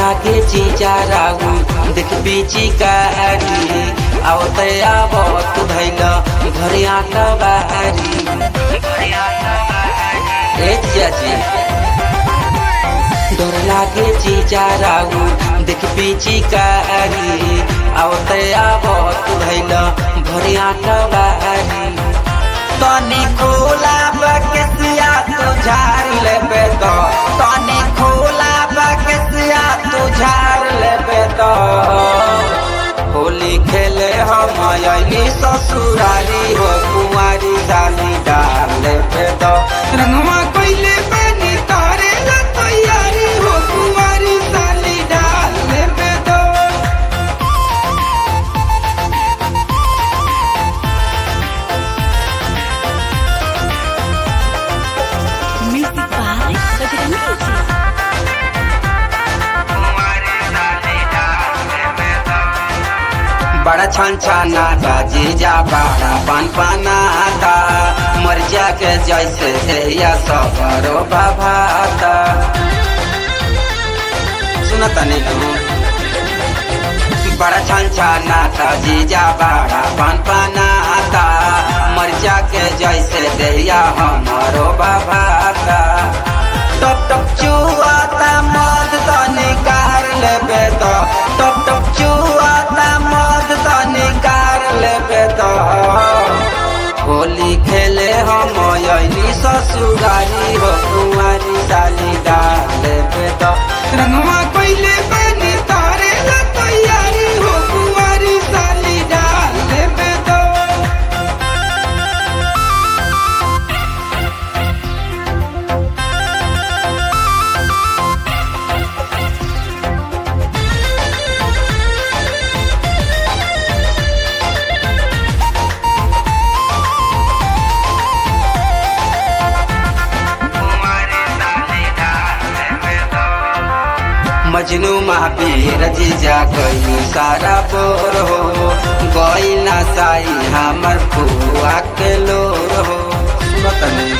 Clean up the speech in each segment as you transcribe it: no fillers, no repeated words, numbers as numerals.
लागे चीजा रागू देख बीची कारी आवते आवत धैल घरे आका बारी ए चाची डर लागे चीजा रागू देख बीची कारी आवते आवत धैल घरे आका बारी तनी खोला बकेसिया तो झाड़ लेबे तो तनी खोला बकेसिया तो झाड़ लेबे तो होली खेले हम आइली ससुरारी हो कुंवारी डाली डाल लेबे तो रंगवा कोइले बनी तारे ला तैयारी हो कुंवारी डाली डाल लेबे तो Music by Bajrangi. बड़ा छन छनाता जीजा बड़ा पान पानाता मर्जा के जैसे या सफरो बाभाता सुनता नहीं तू बड़ा छन छनाता जीजा बड़ा पान पानाता मर्जा के जैसे देया हमारो बाभाता टप टप चुआता मद तनी कार लेबे तो टप टप चुआता मद तनी कार लेबे तो होली खेले हम आइली ससुरारी हो कुंवारी डाली डाल लेबे तो रंगवा कोइले बनी तारे ला तैयारी हो कुंवारी डाली डाल लेबे तो मजनू महावीर जीजा कई सारा बोर हो गई ना साई हमर फुआ के लोर हो सुनत नहीं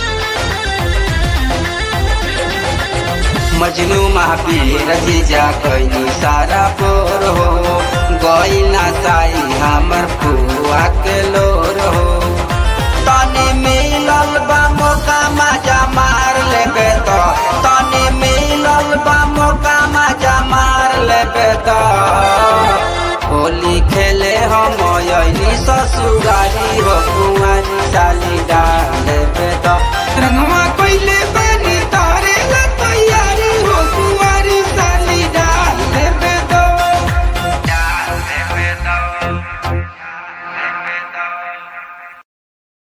मजनू महावीर जीजा कई सारा बोर हो गई ना साई हमर फुआ के लोर हो तनी मिलल बा मौका मजा मार लेबे तो तनी मिलल बा मौका मजा मार लेबे तो होली खेले हम आइली ससुरारी हो कुंवारी डाली डाल लेबे तो रंगवा कोइले